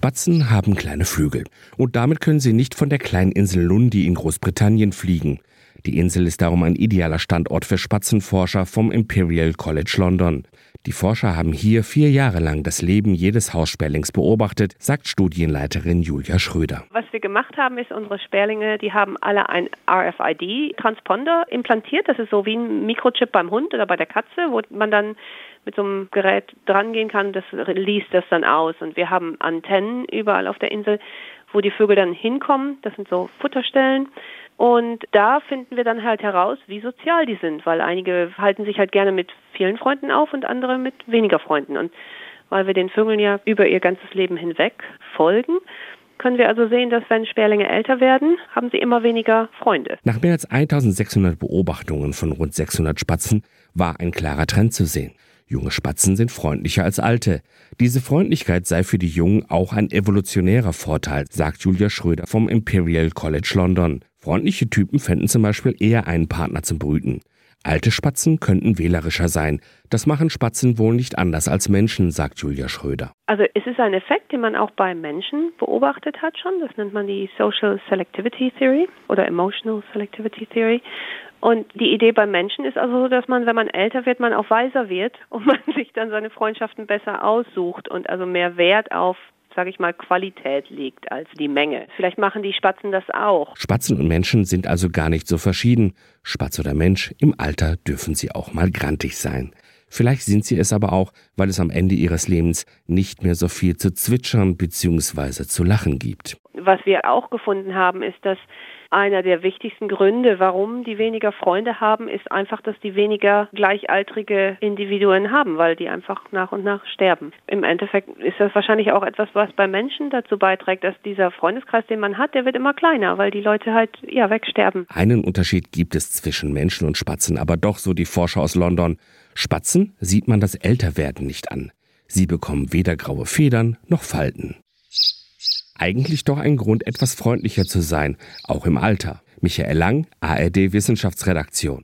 Spatzen haben kleine Flügel und damit können sie nicht von der kleinen Insel Lundy in Großbritannien fliegen. Die Insel ist darum ein idealer Standort für Spatzenforscher vom Imperial College London. Die Forscher haben hier 4 Jahre lang das Leben jedes Haussperlings beobachtet, sagt Studienleiterin Julia Schröder. Was wir gemacht haben, ist, unsere Sperlinge, die haben alle ein RFID-Transponder implantiert. Das ist so wie ein Mikrochip beim Hund oder bei der Katze, wo man dann mit so einem Gerät dran gehen kann, das liest das dann aus. Und wir haben Antennen überall auf der Insel, wo die Vögel dann hinkommen. Das sind so Futterstellen. Und da finden wir dann halt heraus, wie sozial die sind, weil einige halten sich halt gerne mit vielen Freunden auf und andere mit weniger Freunden. Und weil wir den Vögeln ja über ihr ganzes Leben hinweg folgen, können wir also sehen, dass wenn Sperlinge älter werden, haben sie immer weniger Freunde. Nach mehr als 1600 Beobachtungen von rund 600 Spatzen war ein klarer Trend zu sehen. Junge Spatzen sind freundlicher als alte. Diese Freundlichkeit sei für die Jungen auch ein evolutionärer Vorteil, sagt Julia Schröder vom Imperial College London. Freundliche Typen fänden zum Beispiel eher einen Partner zum Brüten. Alte Spatzen könnten wählerischer sein. Das machen Spatzen wohl nicht anders als Menschen, sagt Julia Schröder. Also es ist ein Effekt, den man auch bei Menschen beobachtet hat schon. Das nennt man die Social Selectivity Theory oder Emotional Selectivity Theory. Und die Idee beim Menschen ist also so, dass man, wenn man älter wird, man auch weiser wird und man sich dann seine Freundschaften besser aussucht und also mehr Wert auf, sage ich mal, Qualität legt als die Menge. Vielleicht machen die Spatzen das auch. Spatzen und Menschen sind also gar nicht so verschieden. Spatz oder Mensch, im Alter dürfen sie auch mal grantig sein. Vielleicht sind sie es aber auch, weil es am Ende ihres Lebens nicht mehr so viel zu zwitschern bzw. zu lachen gibt. Was wir auch gefunden haben, ist, dass einer der wichtigsten Gründe, warum die weniger Freunde haben, ist einfach, dass die weniger gleichaltrige Individuen haben, weil die einfach nach und nach sterben. Im Endeffekt ist das wahrscheinlich auch etwas, was bei Menschen dazu beiträgt, dass dieser Freundeskreis, den man hat, der wird immer kleiner, weil die Leute halt wegsterben. Einen Unterschied gibt es zwischen Menschen und Spatzen, aber doch, so die Forscher aus London. Spatzen sieht man das Älterwerden nicht an. Sie bekommen weder graue Federn noch Falten. Eigentlich doch ein Grund, etwas freundlicher zu sein, auch im Alter. Michael Lang, ARD Wissenschaftsredaktion.